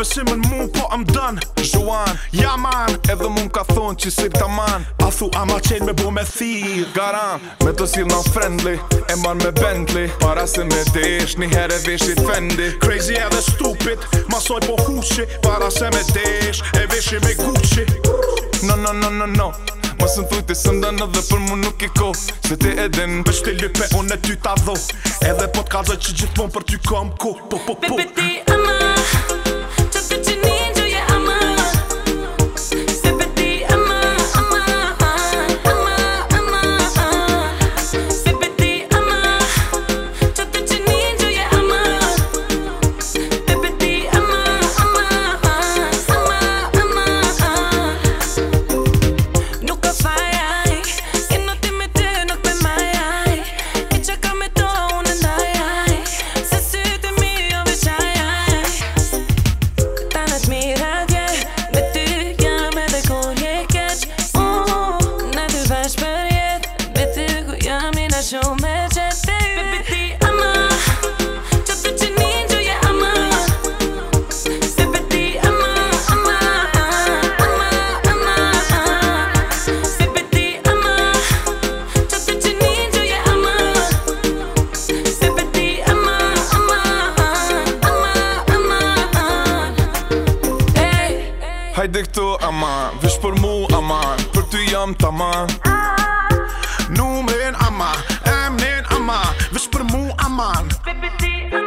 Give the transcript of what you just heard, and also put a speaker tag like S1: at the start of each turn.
S1: besim në mu po dën
S2: Zhuan,
S1: Ja man,
S2: edhe mu m'ka thonë që si t'aman
S1: a thu ama qenë me bo me thirr
S2: Garan, me të sill non friendly E man me Bentley Para se me desh, një herë veshit Fendi
S1: Crazy edhe stupid, masoj po hushi Para se me desh, e veshi me Gucci
S2: No, no, no, no, no Mos në thuj ti sëndan edhe për mu nuk i ko Se ti edin
S1: Vesh ti lype, unë e ty ta dho Edhe po t'kallzoj që gjithmon për ty kam ko Po
S3: Pipiti ama Qatë që ninjo je ama Pipiti ama Pipiti ama Qatë që ninjo je ama Pipiti ama Nuk ka fajaj Keno ti me ty nuk me majaj I që ka me to unë ndajaj Se sytë mi jo veçajaj Tanët miratje Me ty jam edhe kur je keq Në dy vash për jet Me ty ku jam i na shumë me qet Pipiti ama Qatë që ninjo je ama Pipiti ama Pipiti ama Qatë që ninjo je ama Pipiti ama Hey
S2: Hajde këtu aman, vesh për mu aman Për ty jam t'aman
S1: Numrin ama, emnin ama Vesh për mu aman
S3: Pipiti ama